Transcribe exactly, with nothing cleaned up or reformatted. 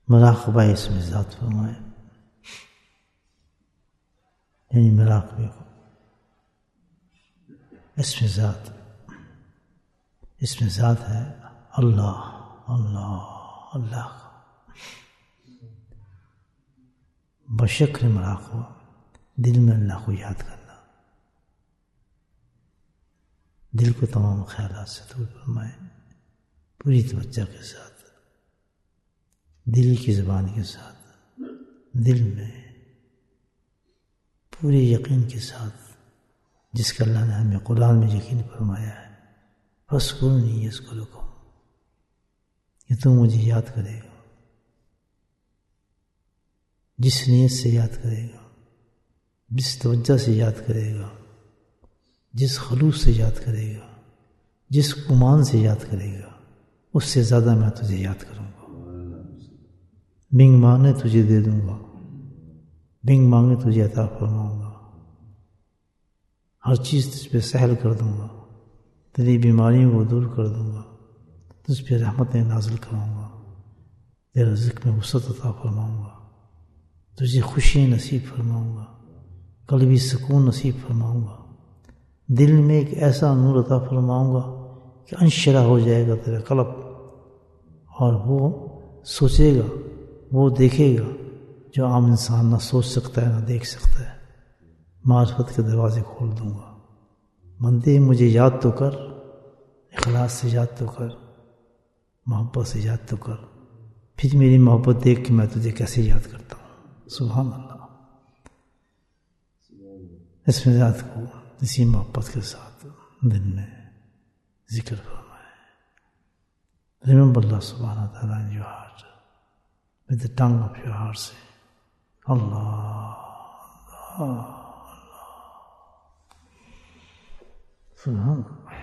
مراقبہ اس میں ذات فرمائے، یعنی مراقبے کو اس میں ذات، اس میں ذات ہے اللہ اللہ اللہ کا بشکل مراقبہ، دل میں اللہ کو یاد کرنا، دل کو تمام خیالات سے دور فرمائے، پوری توجہ کے ساتھ، دل کی زبان کے ساتھ، دل میں پورے یقین کے ساتھ، جس کا اللہ نے ہمیں قرآن میں یقین فرمایا ہے، فاذکرونی اذکرکم، کہ تو مجھے یاد کرے گا، جس نیت سے یاد کرے گا، جس توجہ سے یاد کرے گا، جس خلوص سے یاد کرے گا، جس گمان سے یاد کرے گا، اس سے زیادہ میں تجھے یاد کروں گا، بنگ مانگے تجھے دے دوں گا، بنگ مانگے تجھے عطا فرماؤں گا، ہر چیز تجھ پہ سہل کر دوں گا، تیری بیماریوں کو دور کر دوں گا، تجھ پہ رحمتیں نازل کروں گا، تیرے رزق میں وسعت عطا فرماؤں گا، تجھے خوشی نصیب فرماؤں گا، قلبی سکون نصیب فرماؤں گا، دل میں ایک ایسا نور عطا فرماؤں گا کہ انشرح ہو جائے گا تیرا قلب، اور وہ سوچے گا، وہ دیکھے گا جو عام انسان نہ سوچ سکتا ہے نہ دیکھ سکتا ہے، معرفت کے دروازے کھول دوں گا، بندے مجھے یاد تو کر، اخلاص سے یاد تو کر، محبت سے یاد تو کر، پھر میری محبت دیکھ کے میں تجھے کیسے یاد کرتا ہوں، سبحان اللہ۔ اس میں ذات کو اسی محبت کے ساتھ دل میں ذکر فرمائے، remember Allah subhanahu wa ta'ala in your heart with the tongue of your heart, say Allah Allah Allah, subhanallah.